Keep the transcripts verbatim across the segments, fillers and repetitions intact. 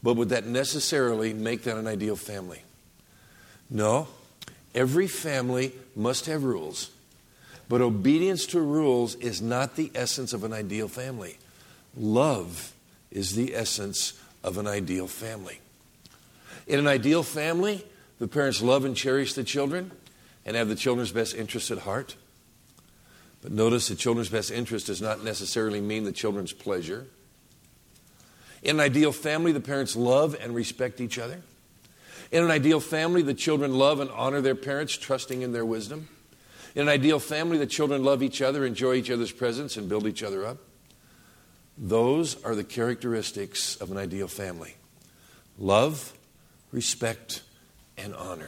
But would that necessarily make that an ideal family? No. Every family must have rules. But obedience to rules is not the essence of an ideal family. Love is the essence of an ideal family. In an ideal family, the parents love and cherish the children and have the children's best interests at heart. But notice the children's best interest does not necessarily mean the children's pleasure. In an ideal family, the parents love and respect each other. In an ideal family, the children love and honor their parents, trusting in their wisdom. In an ideal family, the children love each other, enjoy each other's presence, and build each other up. Those are the characteristics of an ideal family. Love, respect, and honor.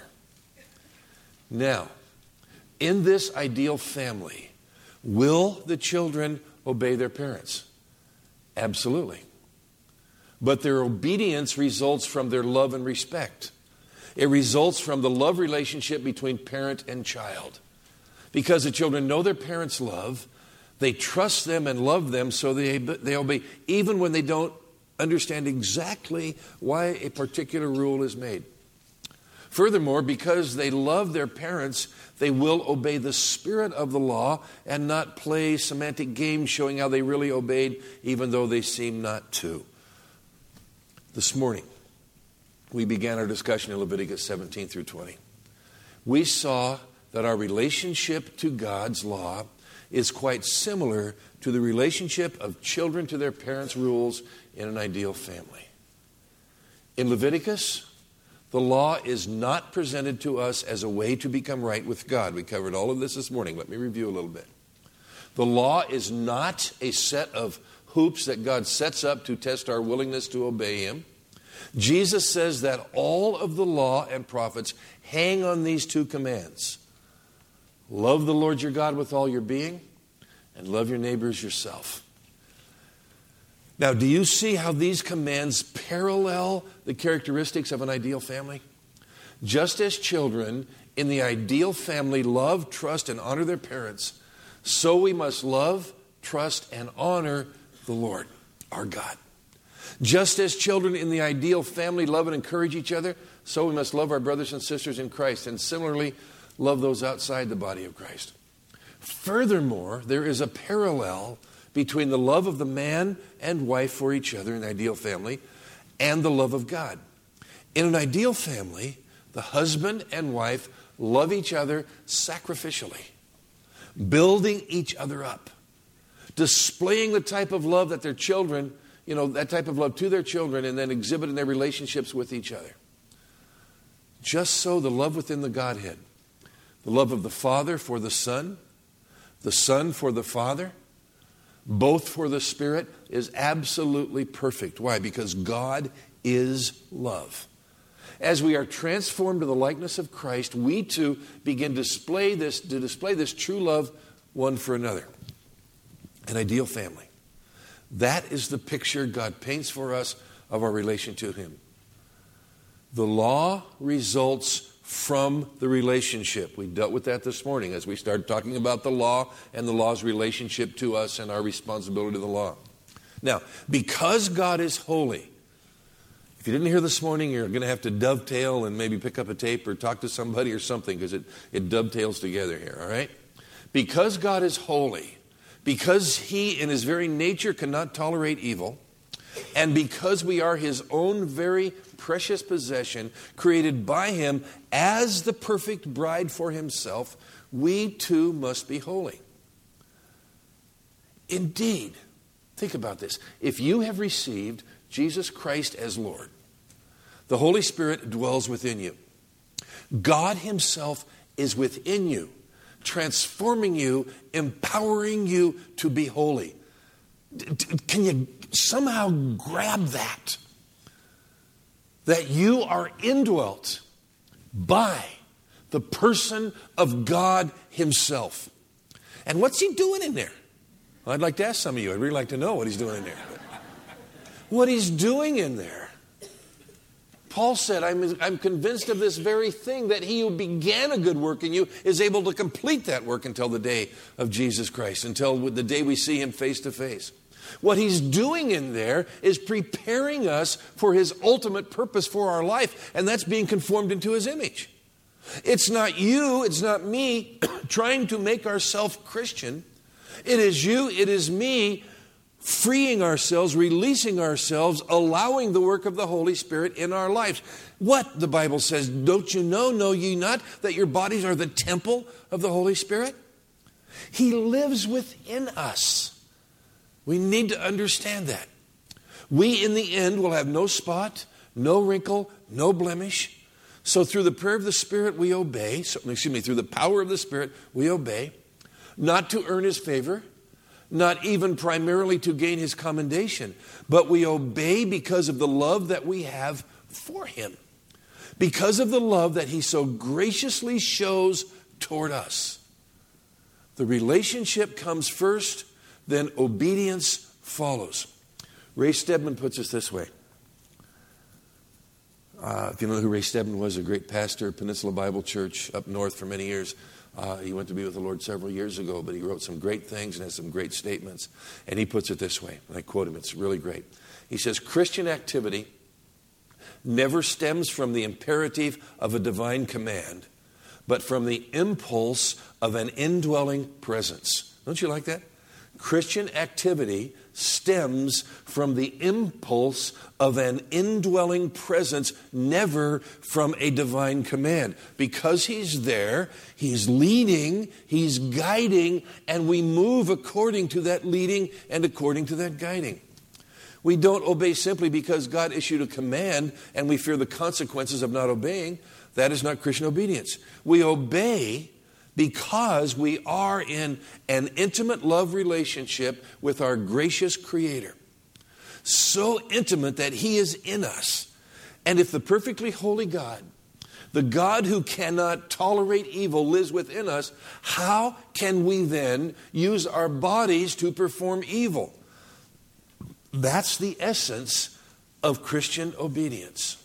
Now, in this ideal family, will the children obey their parents? Absolutely. But their obedience results from their love and respect. It results from the love relationship between parent and child. Because the children know their parents' love, they trust them and love them, so they, they obey, even when they don't understand exactly why a particular rule is made. Furthermore, because they love their parents, they will obey the spirit of the law and not play semantic games showing how they really obeyed, even though they seem not to. This morning, we began our discussion in Leviticus seventeen through twenty. We saw that our relationship to God's law is quite similar to the relationship of children to their parents' rules in an ideal family. In Leviticus, the law is not presented to us as a way to become right with God. We covered all of this this morning. Let me review a little bit. The law is not a set of hoops that God sets up to test our willingness to obey Him. Jesus says that all of the law and prophets hang on these two commands. Love the Lord your God with all your being, and love your neighbor as yourself. Now, do you see how these commands parallel the characteristics of an ideal family? Just as children in the ideal family love, trust, and honor their parents, so we must love, trust, and honor the Lord, our God. Just as children in the ideal family love and encourage each other, so we must love our brothers and sisters in Christ, and similarly, love those outside the body of Christ. Furthermore, there is a parallel between the love of the man and wife for each other in the ideal family and the love of God. In an ideal family, the husband and wife love each other sacrificially, building each other up, displaying the type of love that their children, you know, that type of love to their children, and then exhibit in their relationships with each other. Just so the love within the Godhead, the love of the Father for the Son, the Son for the Father, both for the Spirit, is absolutely perfect. Why? Because God is love. As we are transformed to the likeness of Christ, we too begin to display this, to display this true love one for another. An ideal family. That is the picture God paints for us of our relation to Him. The law results from the relationship. We dealt with that this morning as we started talking about the law and the law's relationship to us and our responsibility to the law. Now, because God is holy, if you didn't hear this morning, you're going to have to dovetail and maybe pick up a tape or talk to somebody or something, because it, it dovetails together here, all right? Because God is holy, because He in His very nature cannot tolerate evil, and because we are His own very precious possession, created by Him as the perfect bride for Himself, we too must be holy. Indeed, think about this. If you have received Jesus Christ as Lord, the Holy Spirit dwells within you. God Himself is within you, transforming you, empowering you to be holy. Can you somehow grab that? That you are indwelt by the person of God Himself. And what's He doing in there? Well, I'd like to ask some of you. I'd really like to know what He's doing in there. What He's doing in there. Paul said, I'm, I'm convinced of this very thing, that He who began a good work in you is able to complete that work until the day of Jesus Christ, until the day we see Him face to face. What he's doing in there is preparing us for his ultimate purpose for our life, and that's being conformed into his image. It's not you, it's not me trying to make ourselves Christian. It is you, it is me freeing ourselves, releasing ourselves, allowing the work of the Holy Spirit in our lives. What the Bible says, don't you know, know ye not, that your bodies are the temple of the Holy Spirit? He lives within us. We need to understand that. We, in the end, will have no spot, no wrinkle, no blemish. So through the prayer of the Spirit, we obey. So, excuse me, through the power of the Spirit, we obey. Not to earn his favor, not even primarily to gain his commendation, but we obey because of the love that we have for him. Because of the love that he so graciously shows toward us. The relationship comes first, then obedience follows. Ray Stedman puts it this way. Uh, if you know who Ray Stedman was, a great pastor, Peninsula Bible Church up north for many years. Uh, he went to be with the Lord several years ago, but he wrote some great things and has some great statements. And he puts it this way, and I quote him, it's really great. He says, Christian activity never stems from the imperative of a divine command, but from the impulse of an indwelling presence. Don't you like that? Christian activity stems from the impulse of an indwelling presence, never from a divine command. Because he's there, he's leading, he's guiding, and we move according to that leading and according to that guiding. We don't obey simply because God issued a command and we fear the consequences of not obeying. That is not Christian obedience. We obey because we are in an intimate love relationship with our gracious Creator. So intimate that he is in us. And if the perfectly holy God, the God who cannot tolerate evil, lives within us, how can we then use our bodies to perform evil? That's the essence of Christian obedience.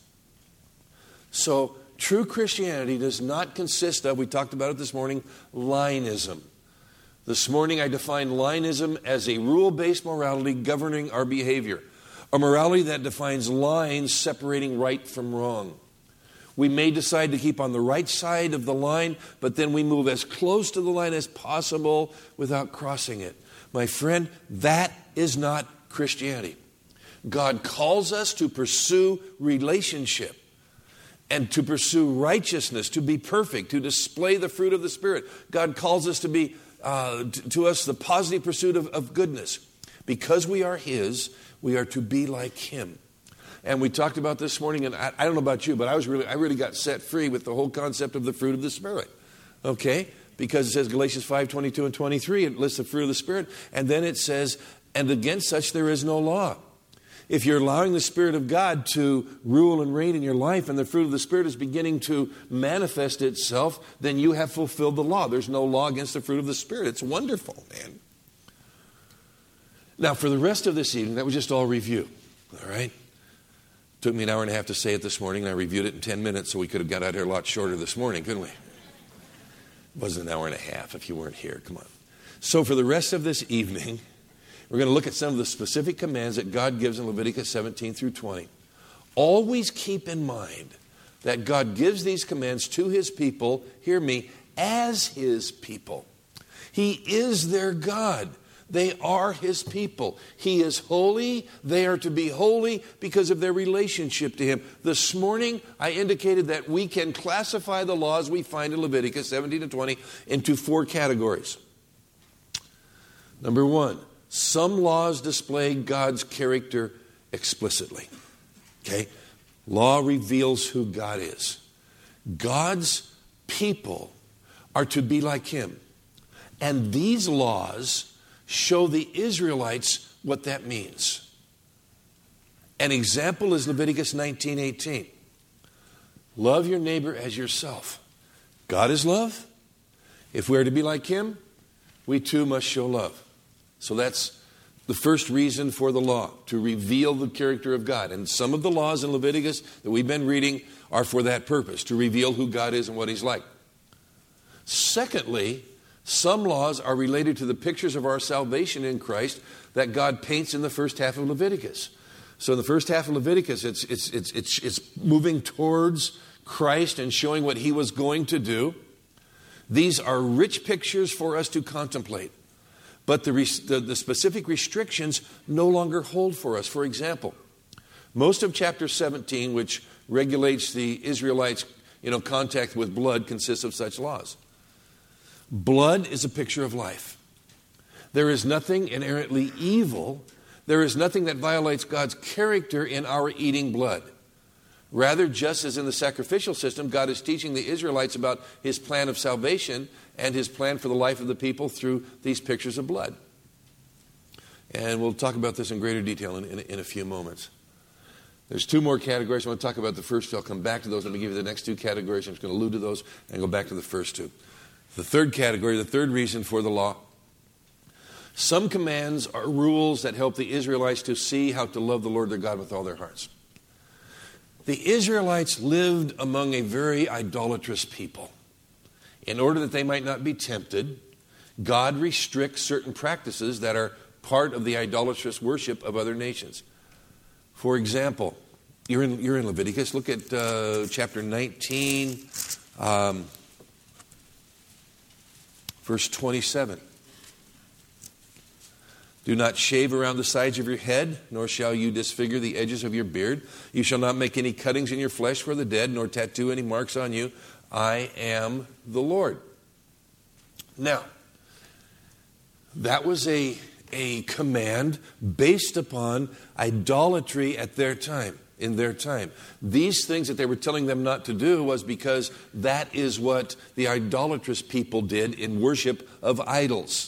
So, true Christianity does not consist of, we talked about it this morning, lineism. This morning I defined lineism as a rule-based morality governing our behavior. A morality that defines lines separating right from wrong. We may decide to keep on the right side of the line, but then we move as close to the line as possible without crossing it. My friend, that is not Christianity. God calls us to pursue relationship. And to pursue righteousness, to be perfect, to display the fruit of the Spirit. God calls us to be, uh, to, to us, the positive pursuit of, of goodness. Because we are his, we are to be like him. And we talked about this morning, and I, I don't know about you, but I was really, I really got set free with the whole concept of the fruit of the Spirit. Okay? Because it says Galatians five, twenty-two and twenty-three, it lists the fruit of the Spirit. And then it says, and against such there is no law. If you're allowing the Spirit of God to rule and reign in your life and the fruit of the Spirit is beginning to manifest itself, then you have fulfilled the law. There's no law against the fruit of the Spirit. It's wonderful, man. Now, for the rest of this evening, that was just all review, all right? Took me an hour and a half to say it this morning, and I reviewed it in ten minutes, so we could have got out here a lot shorter this morning, couldn't we? It wasn't an hour and a half if you weren't here. Come on. So for the rest of this evening, we're going to look at some of the specific commands that God gives in Leviticus seventeen through twenty. Always keep in mind that God gives these commands to his people, hear me, as his people. He is their God. They are his people. He is holy. They are to be holy because of their relationship to him. This morning, I indicated that we can classify the laws we find in Leviticus seventeen and twenty into four categories. Number one, some laws display God's character explicitly. Okay? Law reveals who God is. God's people are to be like him. And these laws show the Israelites what that means. An example is Leviticus nineteen eighteen. Love your neighbor as yourself. God is love. If we are to be like him, we too must show love. So that's the first reason for the law, to reveal the character of God. And some of the laws in Leviticus that we've been reading are for that purpose, to reveal who God is and what he's like. Secondly, Some laws are related to the pictures of our salvation in Christ that God paints in the first half of Leviticus. So in the first half of Leviticus, it's, it's, it's, it's, it's moving towards Christ and showing what he was going to do. These are rich pictures for us to contemplate. But the, the, the specific restrictions no longer hold for us. For example, most of chapter seventeen, which regulates the Israelites' you know, contact with blood, consists of such laws. Blood is a picture of life. There is nothing inherently evil. There is nothing that violates God's character in our eating blood. Rather, just as in the sacrificial system, God is teaching the Israelites about his plan of salvation and his plan for the life of the people through these pictures of blood. And we'll talk about this in greater detail in, in, in a few moments. There's two more categories. I want to talk about the first two. I'll come back to those. Let me give you the next two categories. I'm just going to allude to those and go back to the first two. The third category, the third reason for the law. Some commands are rules that help the Israelites to see how to love the Lord their God with all their hearts. The Israelites lived among a very idolatrous people. In order that they might not be tempted, God restricts certain practices that are part of the idolatrous worship of other nations. For example, you're in, you're in Leviticus. Look at uh, chapter nineteen, um, verse twenty-seven. Do not shave around the sides of your head, nor shall you disfigure the edges of your beard. You shall not make any cuttings in your flesh for the dead, nor tattoo any marks on you. I am the Lord. Now, that was a, a command based upon idolatry at their time, in their time. These things that they were telling them not to do was because that is what the idolatrous people did in worship of idols.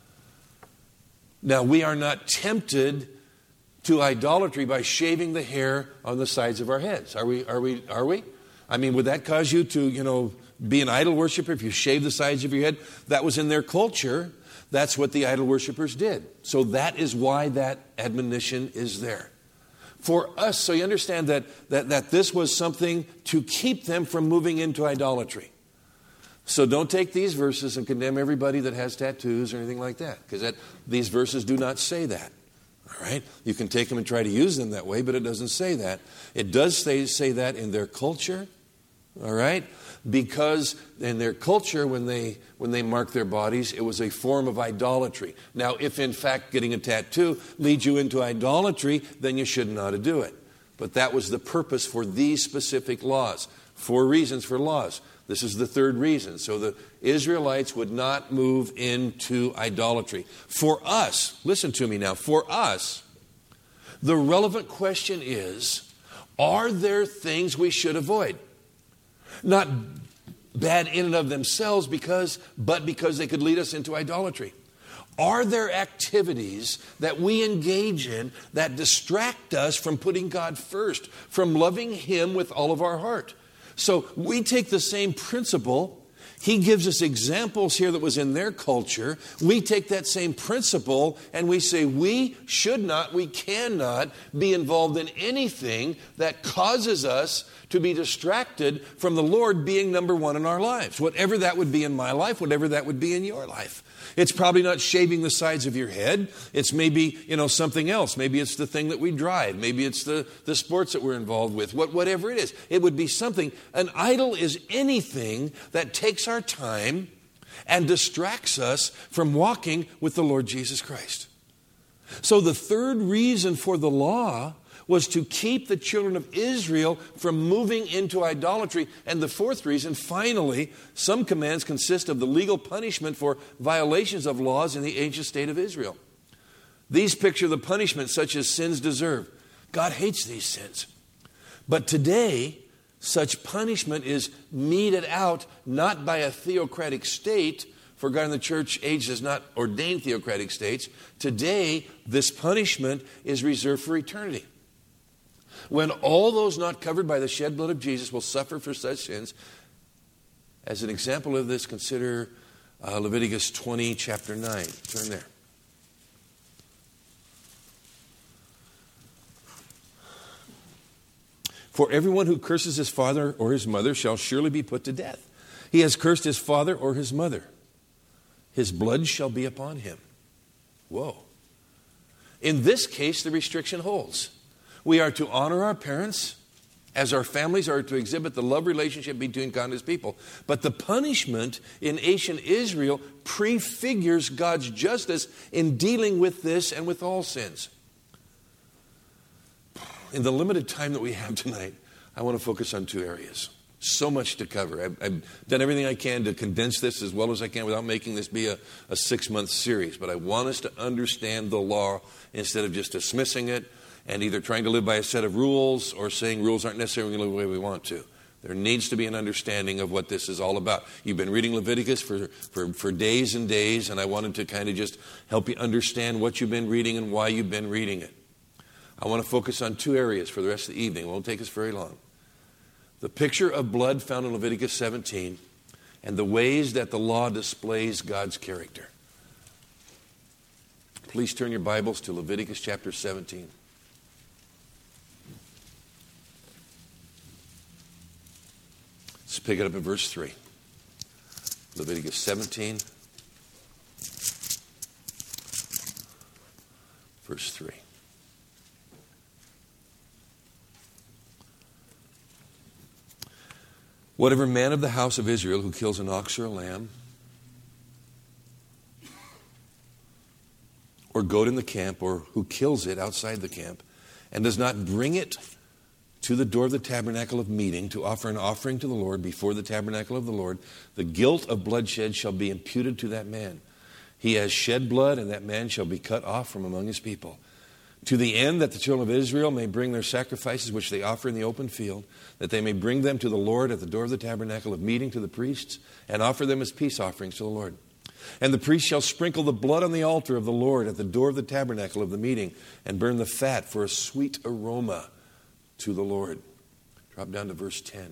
Now, we are not tempted to idolatry by shaving the hair on the sides of our heads. Are we? Are we? Are we? I mean, would that cause you to, you know, be an idol worshiper if you shave the sides of your head? That was in their culture. That's what the idol worshipers did. So that is why that admonition is there. For us, so you understand that, that, that this was something to keep them from moving into idolatry. So don't take these verses and condemn everybody that has tattoos or anything like that, because that these verses do not say that. All right? You can take them and try to use them that way, but it doesn't say that. It does say, say that in their culture, all right? Because in their culture, when they when they mark their bodies, it was a form of idolatry. Now, if in fact getting a tattoo leads you into idolatry, then you should not do it. But that was the purpose for these specific laws. Four reasons for laws. This is the third reason. So the Israelites would not move into idolatry. For us, listen to me now, for us, the relevant question is, are there things we should avoid? Not bad in and of themselves, because, but because they could lead us into idolatry. Are there activities that we engage in that distract us from putting God first, from loving Him with all of our heart? So we take the same principle. He gives us examples here that was in their culture. We take that same principle and we say we should not, we cannot be involved in anything that causes us to be distracted from the Lord being number one in our lives. Whatever that would be in my life, whatever that would be in your life. It's probably not shaving the sides of your head. It's maybe, you know, something else. Maybe it's the thing that we drive. Maybe it's the, the sports that we're involved with. What, whatever it is. It would be something. An idol is anything that takes our time and distracts us from walking with the Lord Jesus Christ. So the third reason for the law was to keep the children of Israel from moving into idolatry. And the fourth reason, finally, some commands consist of the legal punishment for violations of laws in the ancient state of Israel. These picture the punishment such as sins deserve. God hates these sins. But today, such punishment is meted out not by a theocratic state, for God in the church age does not ordain theocratic states. Today, this punishment is reserved for eternity. When all those not covered by the shed blood of Jesus will suffer for such sins. As an example of this, consider uh, Leviticus twenty, chapter nine. Turn there. For everyone who curses his father or his mother shall surely be put to death. He has cursed his father or his mother. his blood shall be upon him. Whoa. In this case, the restriction holds. We are to honor our parents as our families are to exhibit the love relationship between God and his people. But the punishment in ancient Israel prefigures God's justice in dealing with this and with all sins. In the limited time that we have tonight, I want to focus on two areas. So much to cover. I've, I've done everything I can to condense this as well as I can without making this be a, a six-month series. But I want us to understand the law instead of just dismissing it and either trying to live by a set of rules or saying rules aren't necessarily going to live the way we want to. There needs to be an understanding of what this is all about. You've been reading Leviticus for, for, for days and days, and I wanted to kind of just help you understand what you've been reading and why you've been reading it. I want to focus on two areas for the rest of the evening. It won't take us very long. The picture of blood found in Leviticus seventeen and the ways that the law displays God's character. Please turn your Bibles to Leviticus chapter seventeen. Let's pick it up at verse three. Leviticus seventeen, verse three. Whatever man of the house of Israel who kills an ox or a lamb or goat in the camp, or who kills it outside the camp and does not bring it to the door of the tabernacle of meeting to offer an offering to the Lord before the tabernacle of the Lord, the guilt of bloodshed shall be imputed to that man. He has shed blood, and that man shall be cut off from among his people. To the end that the children of Israel may bring their sacrifices which they offer in the open field, that they may bring them to the Lord at the door of the tabernacle of meeting to the priests, and offer them as peace offerings to the Lord. And the priest shall sprinkle the blood on the altar of the Lord at the door of the tabernacle of the meeting, and burn the fat for a sweet aroma to the Lord. Drop down to verse ten.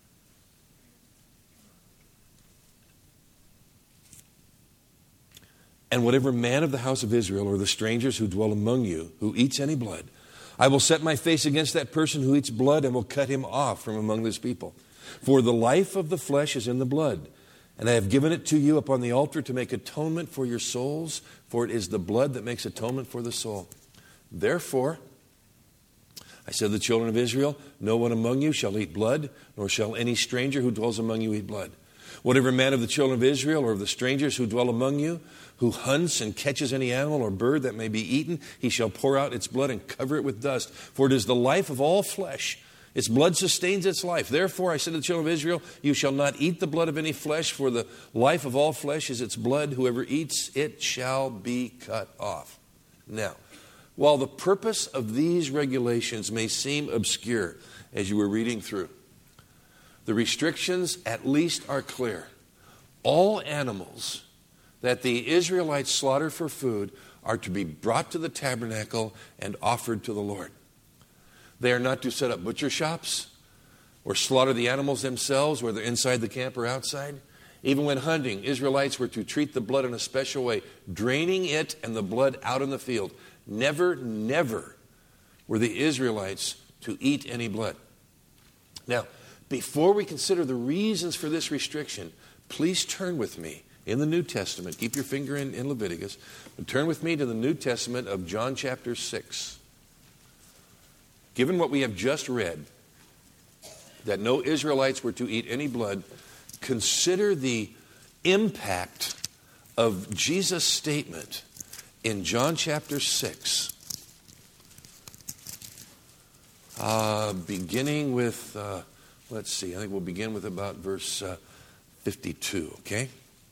And whatever man of the house of Israel or the strangers who dwell among you who eats any blood, I will set my face against that person who eats blood and will cut him off from among this people. For the life of the flesh is in the blood, and I have given it to you upon the altar to make atonement for your souls, for it is the blood that makes atonement for the soul. Therefore, I said to the children of Israel, no one among you shall eat blood, nor shall any stranger who dwells among you eat blood. Whatever man of the children of Israel or of the strangers who dwell among you, who hunts and catches any animal or bird that may be eaten, he shall pour out its blood and cover it with dust. For it is the life of all flesh. Its blood sustains its life. Therefore, I said to the children of Israel, you shall not eat the blood of any flesh, for the life of all flesh is its blood. Whoever eats it shall be cut off. Now, while the purpose of these regulations may seem obscure as you were reading through, the restrictions at least are clear. All animals that the Israelites slaughter for food are to be brought to the tabernacle and offered to the Lord. They are not to set up butcher shops or slaughter the animals themselves, whether inside the camp or outside. Even when hunting, Israelites were to treat the blood in a special way, draining it and the blood out in the field. Never, never were the Israelites to eat any blood. Now, before we consider the reasons for this restriction, please turn with me in the New Testament. Keep your finger in, in Leviticus. But turn with me to the New Testament of John chapter six. Given what we have just read, that no Israelites were to eat any blood, consider the impact of Jesus' statement in John chapter six. Uh, beginning with... Uh, Let's see, I think we'll begin with about verse uh, fifty-two, okay?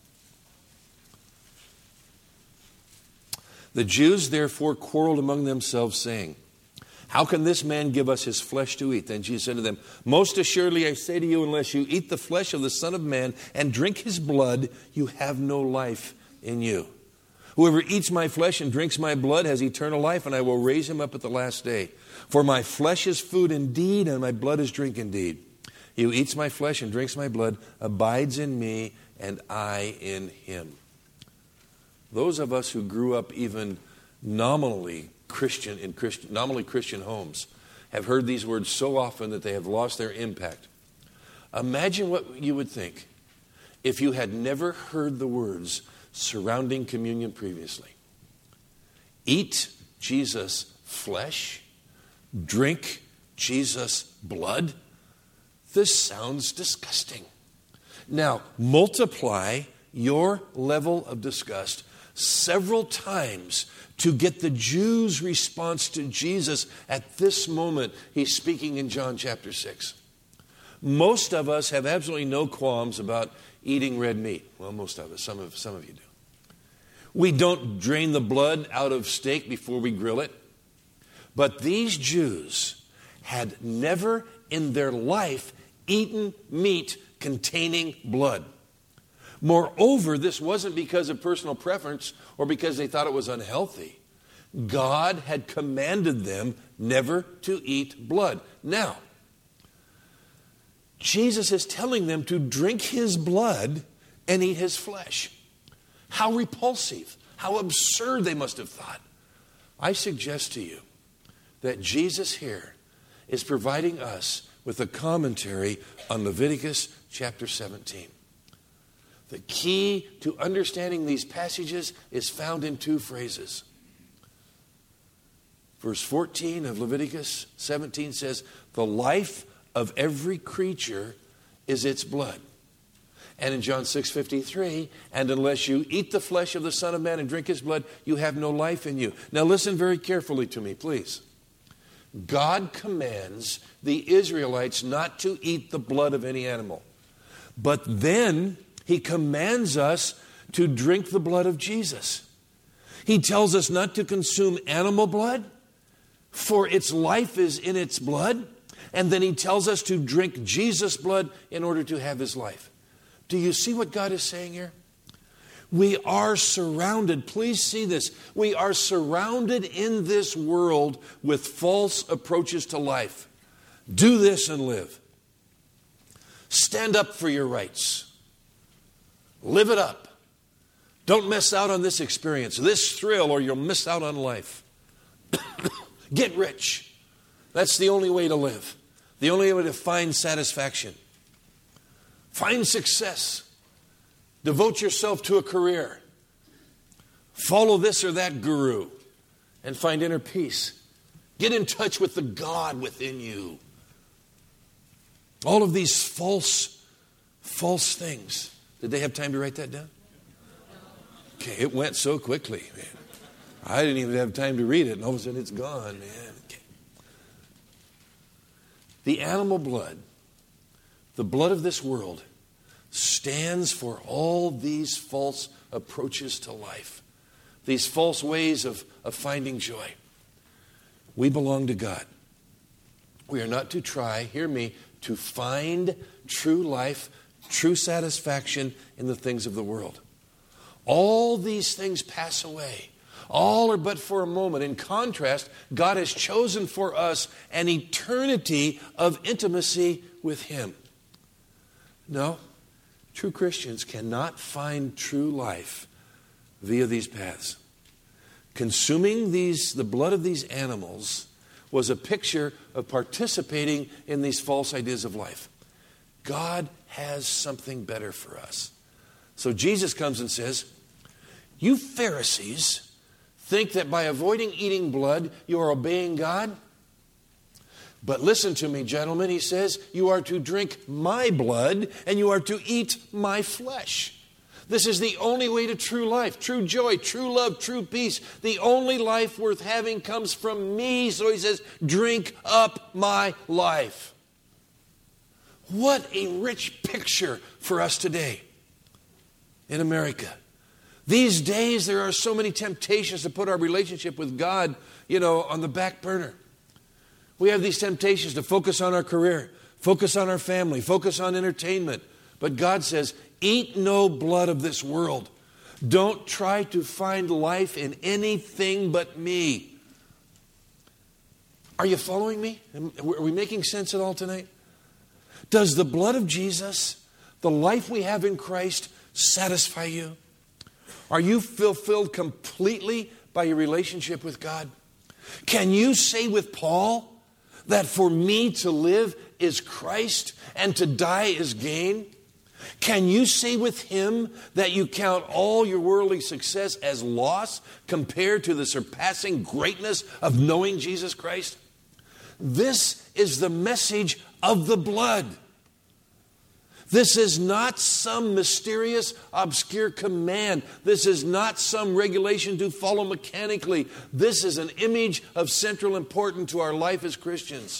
The Jews therefore quarreled among themselves, saying, how can this man give us his flesh to eat? Then Jesus said to them, most assuredly I say to you, unless you eat the flesh of the Son of Man and drink his blood, you have no life in you. Whoever eats my flesh and drinks my blood has eternal life, and I will raise him up at the last day. For my flesh is food indeed, and my blood is drink indeed. He who eats my flesh and drinks my blood abides in me, and I in him. Those of us who grew up even nominally Christian in Christian, nominally Christian homes have heard these words so often that they have lost their impact. Imagine what you would think if you had never heard the words, surrounding communion previously. Eat Jesus' flesh, drink Jesus' blood. This sounds disgusting. Now, multiply your level of disgust several times to get the Jews' response to Jesus at this moment. He's speaking in John chapter six. Most of us have absolutely no qualms about eating red meat. Well, most of us. Some of, some of you do. We don't drain the blood out of steak before we grill it. But these Jews had never in their life eaten meat containing blood. Moreover, this wasn't because of personal preference or because they thought it was unhealthy. God had commanded them never to eat blood. Now, Jesus is telling them to drink his blood and eat his flesh. How repulsive, how absurd they must have thought. I suggest to you that Jesus here is providing us with a commentary on Leviticus chapter seventeen. The key to understanding these passages is found in two phrases. Verse fourteen of Leviticus seventeen says, "The life of every creature is its blood." And in John six fifty-three, "And unless you eat the flesh of the Son of Man and drink his blood, you have no life in you." Now listen very carefully to me, please. God commands the Israelites not to eat the blood of any animal. But then he commands us to drink the blood of Jesus. He tells us not to consume animal blood, for its life is in its blood. And then he tells us to drink Jesus' blood in order to have his life. Do you see what God is saying here? We are surrounded, please see this, we are surrounded in this world with false approaches to life. Do this and live. Stand up for your rights. Live it up. Don't miss out on this experience, this thrill, or you'll miss out on life. Get rich. That's the only way to live. The only way to find satisfaction. Find success. Devote yourself to a career. Follow this or that guru and find inner peace. Get in touch with the God within you. All of these false, false things. Did they have time to write that down? Okay, it went so quickly, man. I didn't even have time to read it, and all of a sudden it's gone, man. Okay. The animal blood, the blood of this world, stands for all these false approaches to life, these false ways of, of finding joy. We belong to God. We are not to try, hear me, to find true life, true satisfaction in the things of the world. All these things pass away. All are but for a moment. In contrast, God has chosen for us an eternity of intimacy with him. No, true Christians cannot find true life via these paths. Consuming these, the blood of these animals was a picture of participating in these false ideas of life. God has something better for us. So Jesus comes and says, "You Pharisees think that by avoiding eating blood, you are obeying God? But listen to me, gentlemen," he says, "you are to drink my blood and you are to eat my flesh." This is the only way to true life, true joy, true love, true peace. The only life worth having comes from me. So he says, drink up my life. What a rich picture for us today in America. These days, there are so many temptations to put our relationship with God, you know, on the back burner. We have these temptations to focus on our career, focus on our family, focus on entertainment. But God says, eat no blood of this world. Don't try to find life in anything but me. Are you following me? Are we making sense at all tonight? Does the blood of Jesus, the life we have in Christ, satisfy you? Are you fulfilled completely by your relationship with God? Can you say with Paul that for me to live is Christ and to die is gain? Can you say with him that you count all your worldly success as loss compared to the surpassing greatness of knowing Jesus Christ? This is the message of the blood. This is not some mysterious, obscure command. This is not some regulation to follow mechanically. This is an image of central importance to our life as Christians.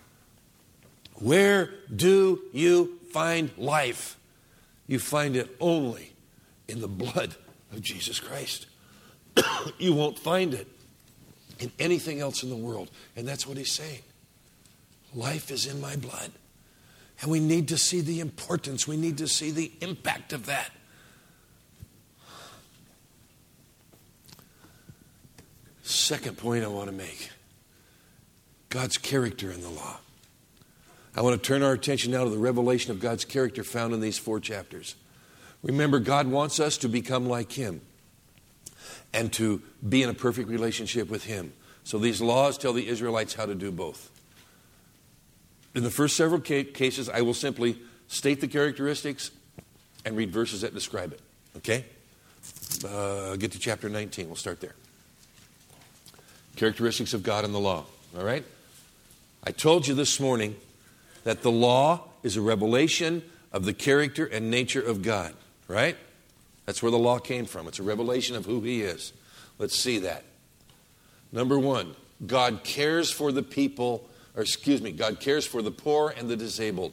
Where do you find life? You find it only in the blood of Jesus Christ. You won't find it in anything else in the world. And that's what he's saying. Life is in my blood. And we need to see the importance. We need to see the impact of that. Second point I want to make. God's character in the law. I want to turn our attention now to the revelation of God's character found in these four chapters. Remember, God wants us to become like him and to be in a perfect relationship with him. So these laws tell the Israelites how to do both. In the first several cases, I will simply state the characteristics and read verses that describe it. Okay? Uh, get to chapter nineteen. We'll start there. Characteristics of God and the law. All right? I told you this morning that the law is a revelation of the character and nature of God. Right? That's where the law came from. It's a revelation of who he is. Let's see that. Number one, God cares for the people, or excuse me, God cares for the poor and the disabled.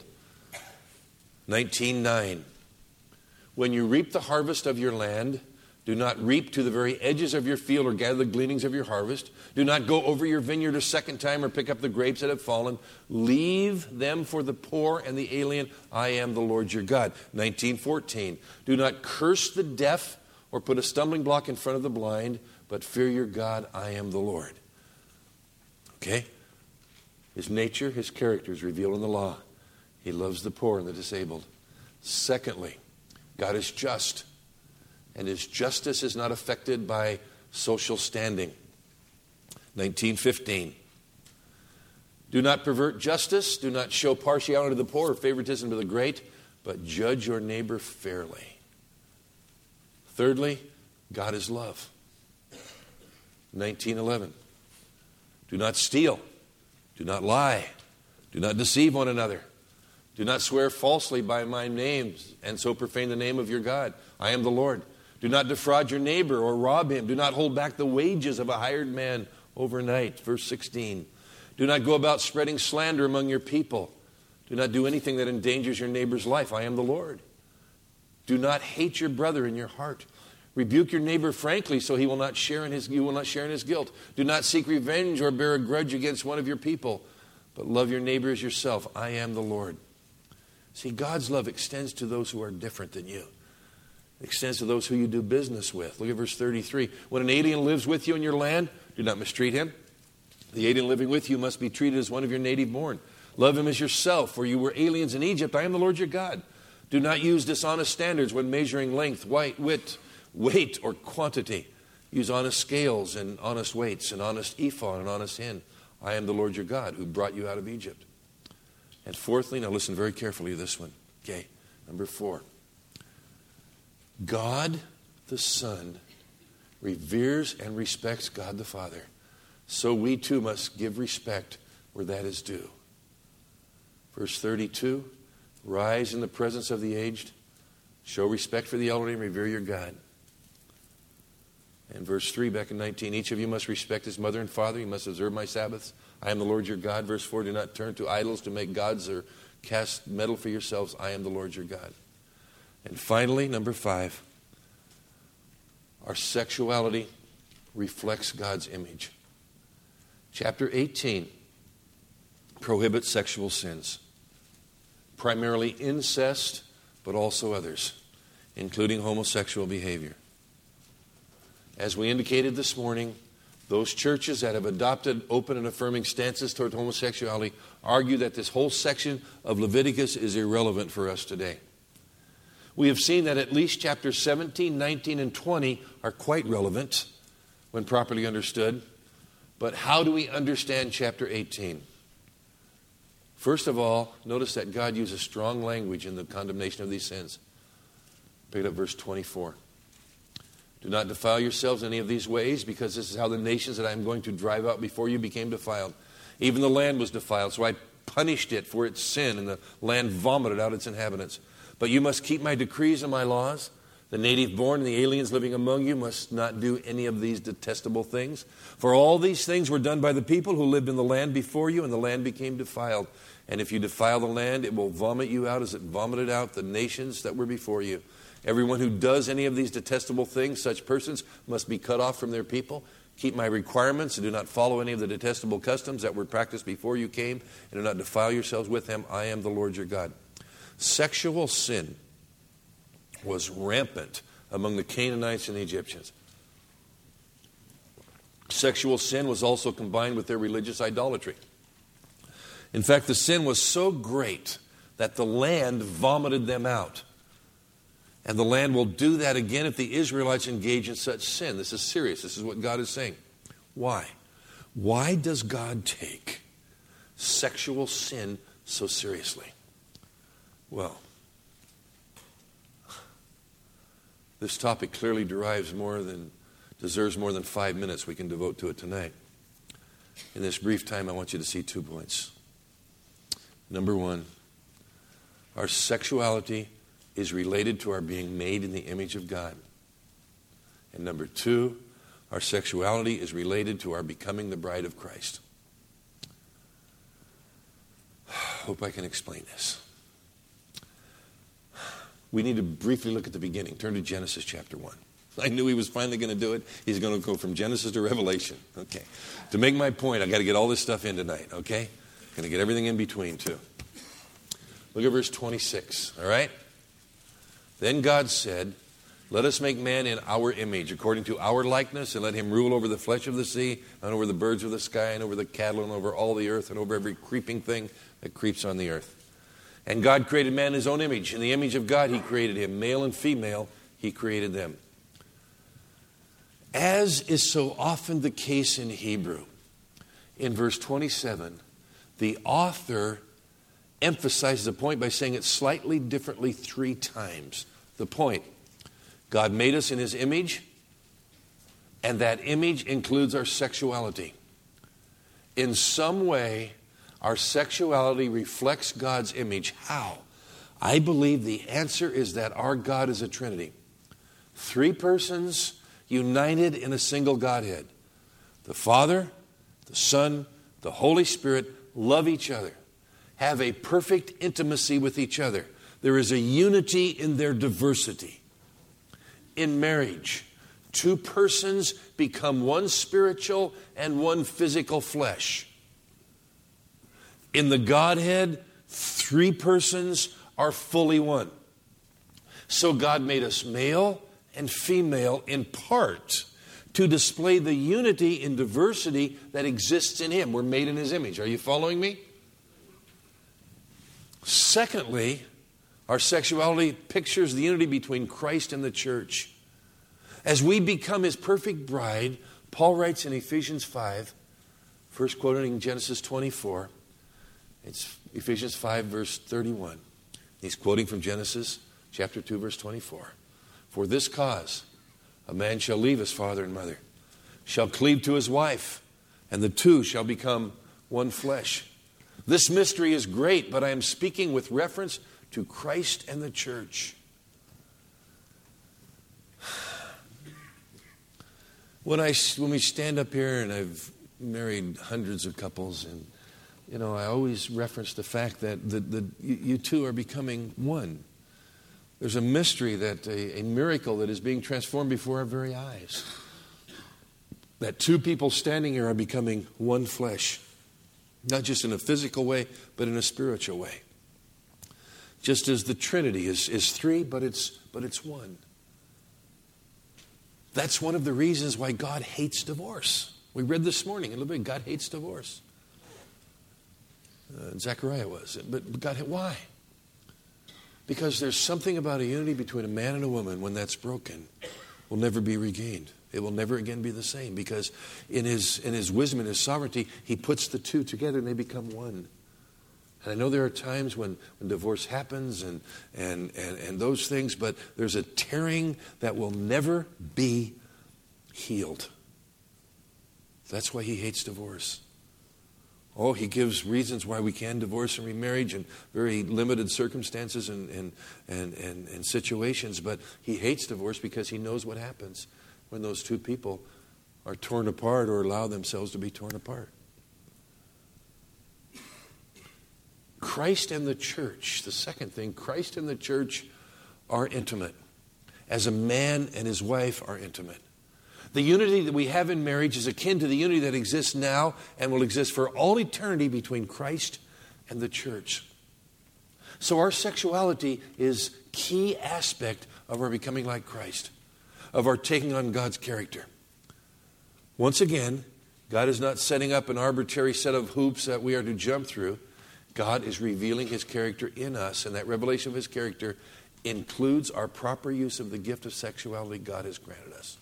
nineteen nine. When you reap the harvest of your land, do not reap to the very edges of your field or gather the gleanings of your harvest. Do not go over your vineyard a second time or pick up the grapes that have fallen. Leave them for the poor and the alien. I am the Lord your God. nineteen fourteen. Do not curse the deaf or put a stumbling block in front of the blind, but fear your God. I am the Lord. Okay? His nature, his character is revealed in the law. He loves the poor and the disabled. Secondly, God is just. And his justice is not affected by social standing. nineteen fifteen. Do not pervert justice. Do not show partiality to the poor or favoritism to the great, but judge your neighbor fairly. Thirdly, God is love. nineteen eleven. Do not steal. Do not lie. Do not deceive one another. Do not swear falsely by my name and so profane the name of your God. I am the Lord. Do not defraud your neighbor or rob him. Do not hold back the wages of a hired man overnight. Verse sixteen. Do not go about spreading slander among your people. Do not do anything that endangers your neighbor's life. I am the Lord. Do not hate your brother in your heart. Rebuke your neighbor frankly so he will not share in his, you will not share in his guilt. Do not seek revenge or bear a grudge against one of your people, but love your neighbor as yourself. I am the Lord. See, God's love extends to those who are different than you. It extends to those who you do business with. Look at verse thirty-three. When an alien lives with you in your land, do not mistreat him. The alien living with you must be treated as one of your native born. Love him as yourself, for you were aliens in Egypt. I am the Lord your God. Do not use dishonest standards when measuring length, weight, width, weight, or quantity. Use honest scales and honest weights, and honest ephah and honest hin. I am the Lord your God who brought you out of Egypt. And fourthly, now listen very carefully to this one. Okay, number four. God the Son reveres and respects God the Father. So we too must give respect where that is due. Verse thirty-two, rise in the presence of the aged, show respect for the elderly, and revere your God. And verse three, back in nineteen, each of you must respect his mother and father. You must observe my Sabbaths. I am the Lord your God. Verse four, do not turn to idols to make gods or cast metal for yourselves. I am the Lord your God. And finally, number five, our sexuality reflects God's image. Chapter eighteen prohibits sexual sins, primarily incest, but also others, including homosexual behavior. As we indicated this morning, those churches that have adopted open and affirming stances toward homosexuality argue that this whole section of Leviticus is irrelevant for us today. We have seen that at least chapters seventeen, nineteen, and twenty are quite relevant when properly understood. But how do we understand chapter eighteen? First of all, notice that God uses strong language in the condemnation of these sins. Pick it up verse twenty-four. Do not defile yourselves in any of these ways, because this is how the nations that I am going to drive out before you became defiled. Even the land was defiled, so I punished it for its sin, and the land vomited out its inhabitants. But you must keep my decrees and my laws. The native born and the aliens living among you must not do any of these detestable things. For all these things were done by the people who lived in the land before you, and the land became defiled. And if you defile the land, it will vomit you out as it vomited out the nations that were before you. Everyone who does any of these detestable things, such persons must be cut off from their people. Keep my requirements and do not follow any of the detestable customs that were practiced before you came, and do not defile yourselves with them. I am the Lord your God. Sexual sin was rampant among the Canaanites and the Egyptians. Sexual sin was also combined with their religious idolatry. In fact, the sin was so great that the land vomited them out. And the land will do that again if the Israelites engage in such sin. This is serious. This is what God is saying. Why? Why does God take sexual sin so seriously? Well, this topic clearly derives more than, deserves more than five minutes we can devote to it tonight. In this brief time, I want you to see two points. Number one, our sexuality is related to our being made in the image of God. And number two, our sexuality is related to our becoming the bride of Christ. Hope I can explain this. We need to briefly look at the beginning. Turn to Genesis chapter one. I knew he was finally going to do it. He's going to go from Genesis to Revelation. Okay. To make my point, I've got to get all this stuff in tonight, okay? Going to get everything in between, too. Look at verse twenty-six, all right? Then God said, let us make man in our image, according to our likeness, and let him rule over the flesh of the sea, and over the birds of the sky, and over the cattle, and over all the earth, and over every creeping thing that creeps on the earth. And God created man in his own image. In the image of God he created him. Male and female he created them. As is so often the case in Hebrew, in verse twenty-seven, the author emphasizes the point by saying it slightly differently three times. The point, God made us in his image, and that image includes our sexuality. In some way, our sexuality reflects God's image. How? I believe the answer is that our God is a Trinity. Three persons united in a single Godhead. The Father, the Son, the Holy Spirit love each other, have a perfect intimacy with each other. There is a unity in their diversity. In marriage, two persons become one spiritual and one physical flesh. In the Godhead, three persons are fully one. So God made us male and female in part to display the unity in diversity that exists in him. We're made in his image. Are you following me? Secondly, our sexuality pictures the unity between Christ and the church. As we become his perfect bride, Paul writes in Ephesians five, first quoting Genesis twenty-four, it's Ephesians five, verse thirty-one. He's quoting from Genesis chapter two, verse twenty-four. For this cause, a man shall leave his father and mother, shall cleave to his wife, and the two shall become one flesh. This mystery is great, but I am speaking with reference to Christ and the church. When I when we stand up here, and I've married hundreds of couples, and you know, I always reference the fact that the, the, you, you two are becoming one. There's a mystery, that a, a miracle that is being transformed before our very eyes. That two people standing here are becoming one flesh. Not just in a physical way, but in a spiritual way. Just as the Trinity is, is three, but it's, but it's one. That's one of the reasons why God hates divorce. We read this morning in Leviticus, God hates divorce. Uh, Zechariah was. But, but God, why? Because there's something about a unity between a man and a woman, when that's broken, will never be regained. It will never again be the same, because in his in his wisdom and his sovereignty, he puts the two together and they become one. And I know there are times when, when divorce happens and, and, and, and those things, but there's a tearing that will never be healed. That's why he hates divorce. Oh, he gives reasons why we can divorce and remarriage in very limited circumstances and, and, and, and, and situations, but he hates divorce because he knows what happens when those two people are torn apart or allow themselves to be torn apart. Christ and the church, the second thing, Christ and the church are intimate, as a man and his wife are intimate. The unity that we have in marriage is akin to the unity that exists now and will exist for all eternity between Christ and the church. So our sexuality is a key aspect of our becoming like Christ, of our taking on God's character. Once again, God is not setting up an arbitrary set of hoops that we are to jump through. God is revealing his character in us, and that revelation of his character includes our proper use of the gift of sexuality God has granted us.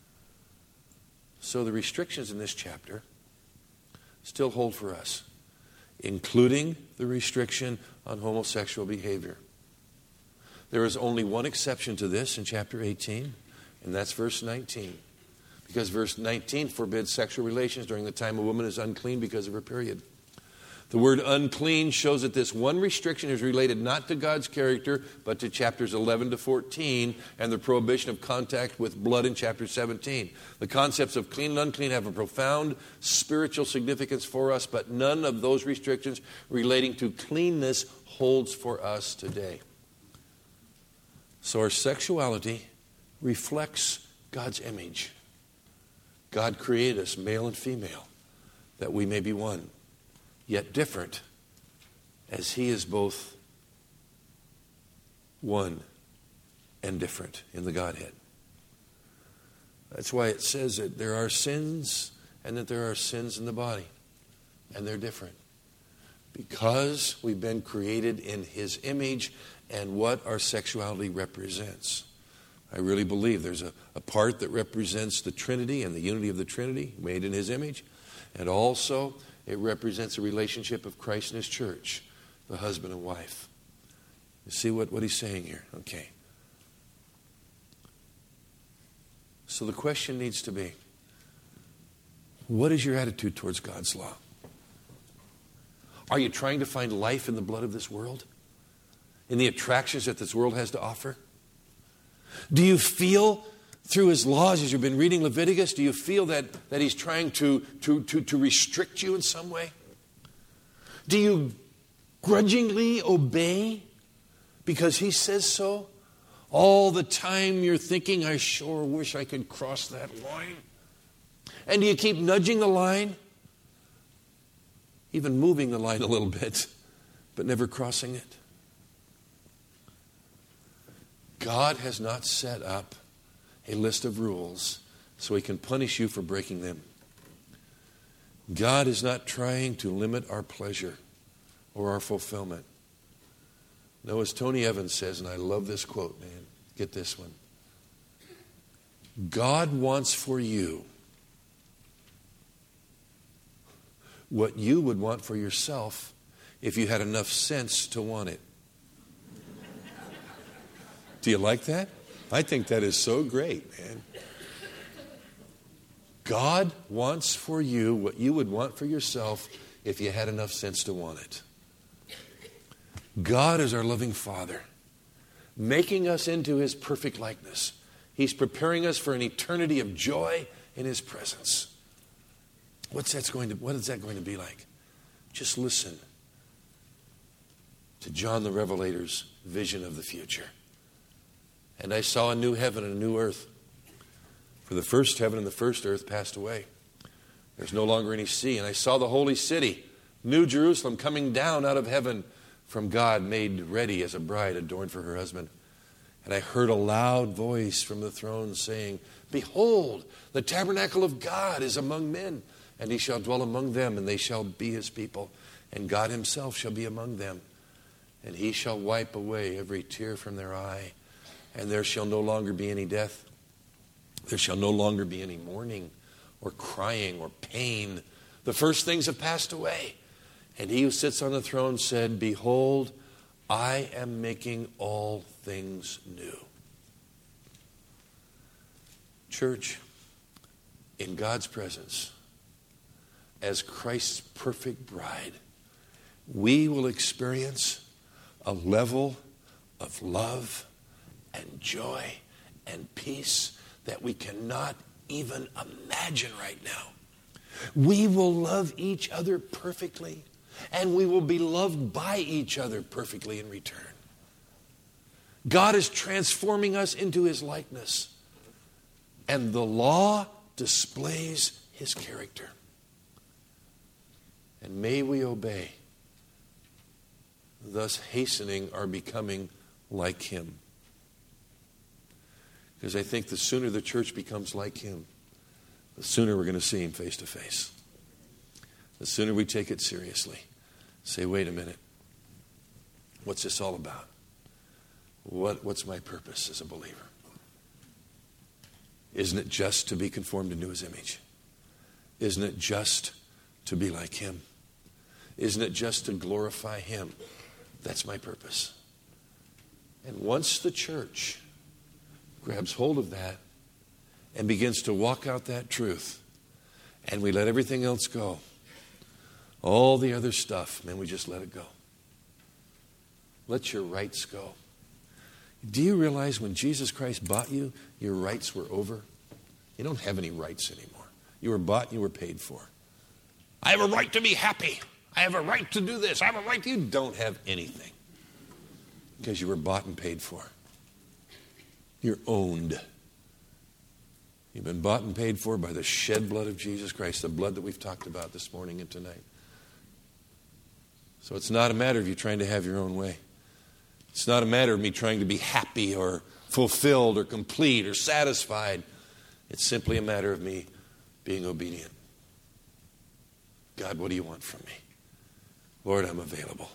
So the restrictions in this chapter still hold for us, including the restriction on homosexual behavior. There is only one exception to this in chapter eighteen, and that's verse nineteen. Because verse nineteen forbids sexual relations during the time a woman is unclean because of her period. The word unclean shows that this one restriction is related not to God's character, but to chapters eleven to fourteen and the prohibition of contact with blood in chapter seventeen. The concepts of clean and unclean have a profound spiritual significance for us, but none of those restrictions relating to cleanness holds for us today. So our sexuality reflects God's image. God created us male and female, that we may be one, yet different, as he is both one and different in the Godhead. That's why it says that there are sins and that there are sins in the body, and they're different. Because we've been created in his image and what our sexuality represents. I really believe there's a, a part that represents the Trinity and the unity of the Trinity, made in his image, and also it represents a relationship of Christ and his church, the husband and wife. You see what, what he's saying here? Okay. So the question needs to be, what is your attitude towards God's law? Are you trying to find life in the blood of this world? In the attractions that this world has to offer? Do you feel through his laws, as you've been reading Leviticus, do you feel that, that he's trying to, to, to, to restrict you in some way? Do you grudgingly obey because he says so? All the time you're thinking, I sure wish I could cross that line. And do you keep nudging the line? Even moving the line a little bit, but never crossing it? God has not set up a list of rules so he can punish you for breaking them. God is not trying to limit our pleasure or our fulfillment. No, as Tony Evans says, and I love this quote, man, get this one. God wants for you what you would want for yourself if you had enough sense to want it. Do you like that? I think that is so great, man. God wants for you what you would want for yourself if you had enough sense to want it. God is our loving Father, making us into his perfect likeness. He's preparing us for an eternity of joy in his presence. What's that's going to, what is that going to be like? Just listen to John the Revelator's vision of the future. And I saw a new heaven and a new earth. For the first heaven and the first earth passed away. There's no longer any sea. And I saw the holy city, New Jerusalem, coming down out of heaven from God, made ready as a bride adorned for her husband. And I heard a loud voice from the throne saying, Behold, the tabernacle of God is among men, and he shall dwell among them, and they shall be his people. And God himself shall be among them, and he shall wipe away every tear from their eye. And there shall no longer be any death. There shall no longer be any mourning or crying or pain. The first things have passed away. And he who sits on the throne said, behold, I am making all things new. Church, in God's presence, as Christ's perfect bride, we will experience a level of love and joy and peace that we cannot even imagine right now. We will love each other perfectly, and we will be loved by each other perfectly in return. God is transforming us into his likeness, and the law displays his character. And may we obey, thus hastening our becoming like him. Because I think the sooner the church becomes like him, the sooner we're going to see him face to face. The sooner we take it seriously. Say, wait a minute. What's this all about? What, what's my purpose as a believer? Isn't it just to be conformed into his image? Isn't it just to be like him? Isn't it just to glorify him? That's my purpose. And once the church grabs hold of that and begins to walk out that truth, and we let everything else go, all the other stuff, man, we just let it go. Let your rights go. Do you realize when Jesus Christ bought you, your rights were over? You don't have any rights anymore. You were bought and you were paid for. I have a right to be happy. I have a right to do this. I have a right to... You don't have anything. Because you were bought and paid for. You're owned. You've been bought and paid for by the shed blood of Jesus Christ, the blood that we've talked about this morning and tonight. So it's not a matter of you trying to have your own way. It's not a matter of me trying to be happy or fulfilled or complete or satisfied. It's simply a matter of me being obedient. God, what do you want from me? Lord, I'm available.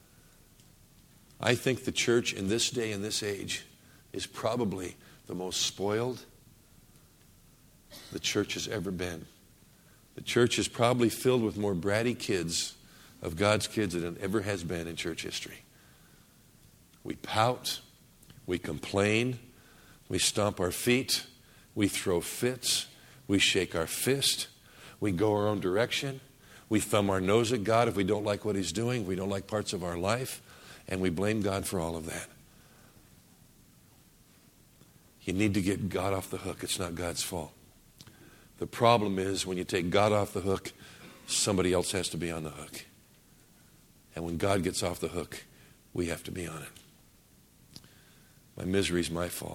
I think the church in this day and this age is probably the most spoiled the church has ever been. The church is probably filled with more bratty kids of God's kids than it ever has been in church history. We pout, we complain, we stomp our feet, we throw fits, we shake our fist, we go our own direction, we thumb our nose at God if we don't like what he's doing, if we don't like parts of our life, and we blame God for all of that. You need to get God off the hook. It's not God's fault. The problem is when you take God off the hook, somebody else has to be on the hook. And when God gets off the hook, we have to be on it. My misery is my fault.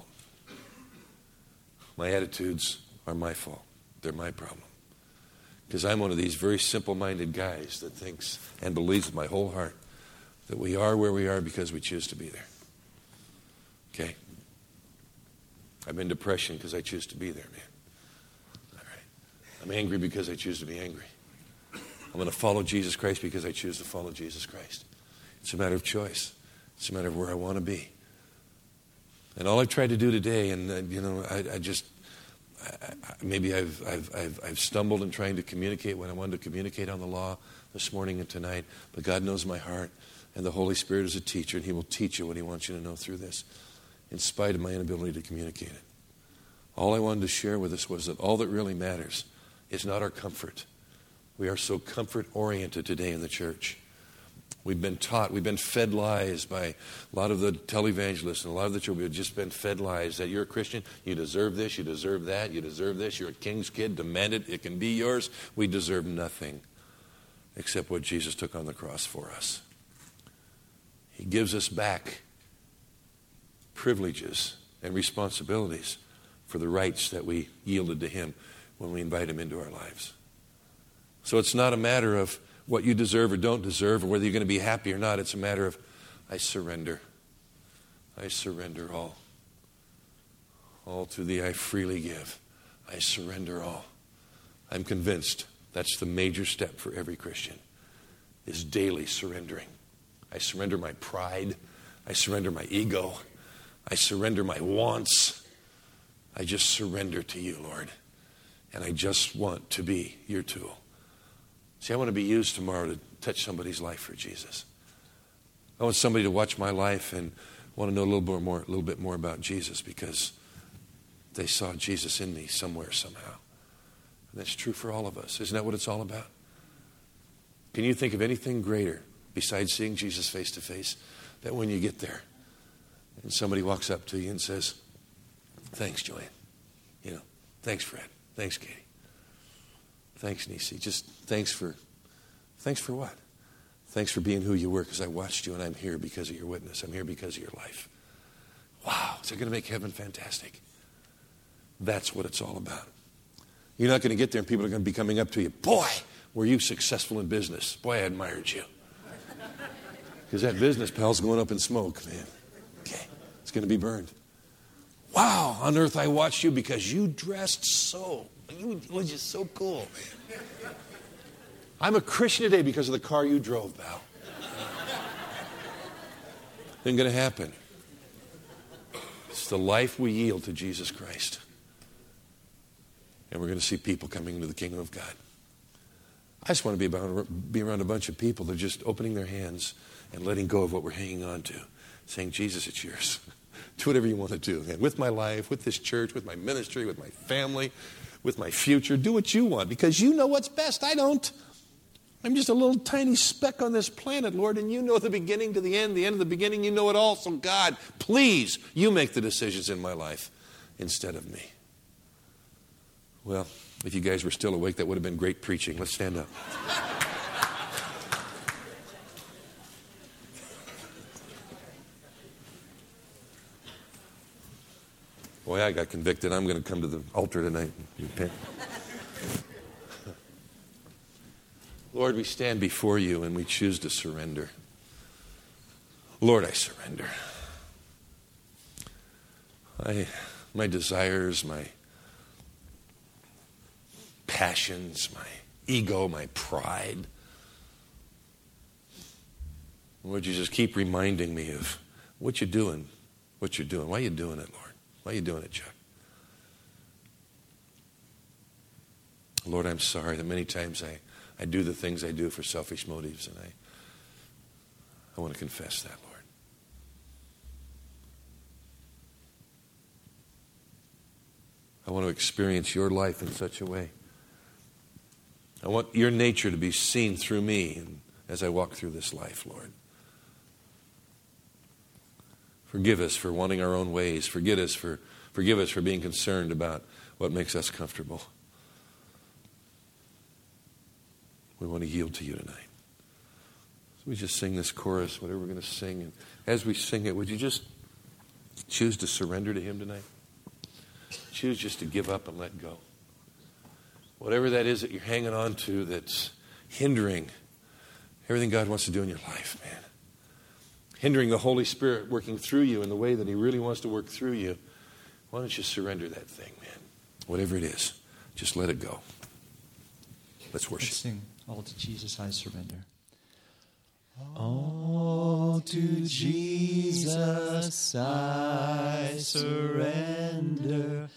My attitudes are my fault. They're my problem. Because I'm one of these very simple-minded guys that thinks and believes with my whole heart that we are where we are because we choose to be there. Okay? I'm in depression because I choose to be there, man. All right. I'm angry because I choose to be angry. I'm going to follow Jesus Christ because I choose to follow Jesus Christ. It's a matter of choice. It's a matter of where I want to be. And all I've tried to do today, and uh, you know, I, I just I, I, maybe I've, I've I've I've stumbled in trying to communicate what I wanted to communicate on the law this morning and tonight. But God knows my heart, and the Holy Spirit is a teacher, and He will teach you what He wants you to know through this, in spite of my inability to communicate it. All I wanted to share with us was that all that really matters is not our comfort. We are so comfort-oriented today in the church. We've been taught, we've been fed lies by a lot of the televangelists and a lot of the church. We've just been fed lies that you're a Christian, you deserve this, you deserve that, you deserve this, you're a king's kid, demand it, it can be yours. We deserve nothing except what Jesus took on the cross for us. He gives us back privileges and responsibilities for the rights that we yielded to Him when we invite Him into our lives. So it's not a matter of what you deserve or don't deserve, or whether you're going to be happy or not. It's a matter of, I surrender. I surrender all. All to Thee I freely give. I surrender all. I'm convinced that's the major step for every Christian, is daily surrendering. I surrender my pride. I surrender my ego. I surrender my wants. I just surrender to You, Lord. And I just want to be Your tool. See, I want to be used tomorrow to touch somebody's life for Jesus. I want somebody to watch my life and want to know a little bit more, a little bit more about Jesus because they saw Jesus in me somewhere, somehow. And that's true for all of us. Isn't that what it's all about? Can you think of anything greater besides seeing Jesus face to face, that when you get there and somebody walks up to you and says, thanks, Joanne. You know, thanks, Fred. Thanks, Katie. Thanks, Nisi. Just thanks for, thanks for what? Thanks for being who you were, because I watched you and I'm here because of your witness. I'm here because of your life. Wow, is it going to make heaven fantastic? That's what it's all about. You're not going to get there and people are going to be coming up to you. Boy, were you successful in business. Boy, I admired you. Because that business, pal's going up in smoke, man. Okay, it's going to be burned. Wow, on earth I watched you because you dressed so, you were just so cool, man. I'm a Christian today because of the car you drove, pal. Ain't going to happen. It's the life we yield to Jesus Christ. And we're going to see people coming into the kingdom of God. I just want to be, about, be around a bunch of people that are just opening their hands and letting go of what we're hanging on to. Saying, Jesus, it's yours. Do whatever you want to do. And with my life, with this church, with my ministry, with my family, with my future, do what you want because you know what's best. I don't. I'm just a little tiny speck on this planet, Lord, and you know the beginning to the end, the end of the beginning. You know it all. So, God, please, you make the decisions in my life instead of me. Well, if you guys were still awake, that would have been great preaching. Let's stand up. Boy, I got convicted. I'm going to come to the altar tonight and repent. Lord, we stand before you and we choose to surrender. Lord, I surrender. I, my desires, my passions, my ego, my pride. Lord, you just keep reminding me of what you're doing, what you're doing. Why are you doing it, Lord? Why are you doing it, Chuck? Lord, I'm sorry that many times I, I do the things I do for selfish motives, and I, I want to confess that, Lord. I want to experience your life in such a way. I want your nature to be seen through me and as I walk through this life, Lord. Forgive us for wanting our own ways. Forgive us for, forgive us for being concerned about what makes us comfortable. We want to yield to you tonight. So we just sing this chorus, whatever we're going to sing. And as we sing it, would you just choose to surrender to him tonight? Choose just to give up and let go. Whatever that is that you're hanging on to that's hindering everything God wants to do in your life, man. Hindering the Holy Spirit working through you in the way that he really wants to work through you. Why don't you surrender that thing, man? Whatever it is, just let it go. Let's worship. Let's sing, all to Jesus I surrender. All to Jesus I surrender.